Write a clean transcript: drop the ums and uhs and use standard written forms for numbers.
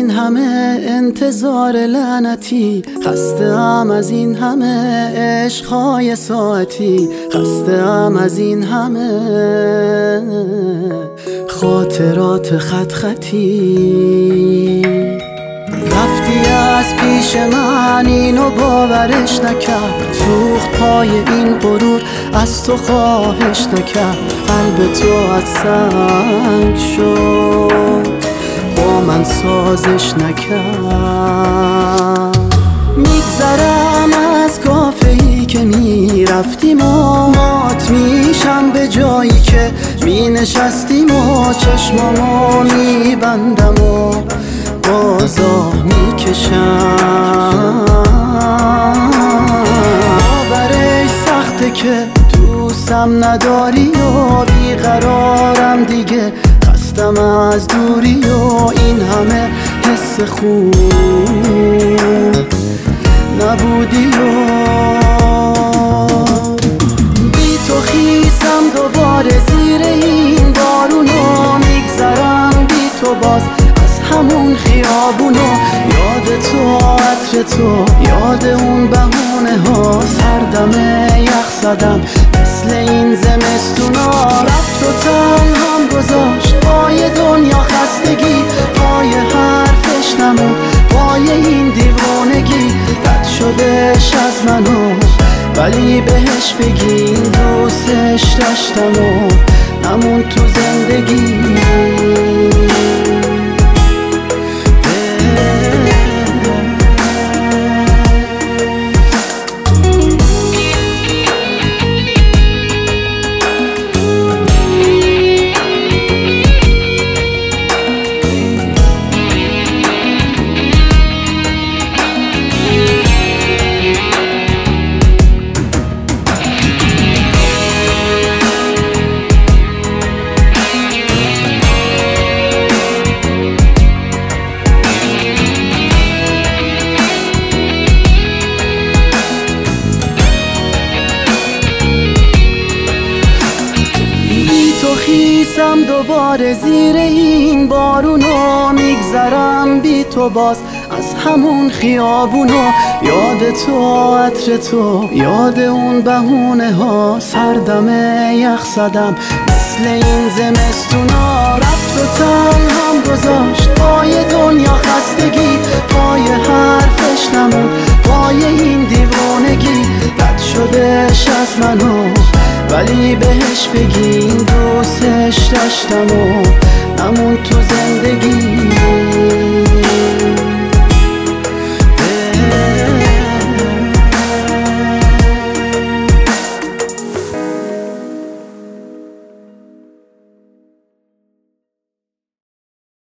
این همه انتظار لعنتی، خسته‌ام از این همه عشقهای ساعتی، خسته‌ام از این همه خاطرات خط خطی. رفتی از پیش من اینو باورش نکرد، سوخت پای این غرور از تو خواهش نکرد، قلب تو از سنگ شد با من سازش نکرد. میگذرم از کافه‌ای که میرفتیم و مات میشم به جایی که مینشستیم و چشمامو میبندم و بازا میکشم. باورش سخته که دوستم نداری و بیقرارم دیگه، خستم از دوری و این همه حس خوب نبودی و بی تو خیسم دوباره زیر این بارونو، میگذرم بی تو باز از همون خیابونو، یاد تو عطر تو، یاد اون بهونه ها، سردم یخ زدم مثل این زمستونا. رفت و تنهام گذاشت پای دنیا خستگی، پای حرفش نمون پای این دیوانگی، رد شدش از منو ولی بهش بگین دوستش داشتم و نمون تو زندگی. خیسم دوباره زیر این بارونو، میگذرم بی تو باز از همون خیابونو، یاد تو عطر تو، یاد اون بهونه ها، سردم یخ زدم مثل این زمستونا. رفت و تنهام گذاشت پای دنیا خستگی، پای حرفش نمون پای این دیوانگی، رد شدش از منو ولی بهش بگین دوستش داشتم و نمون تو زندگی.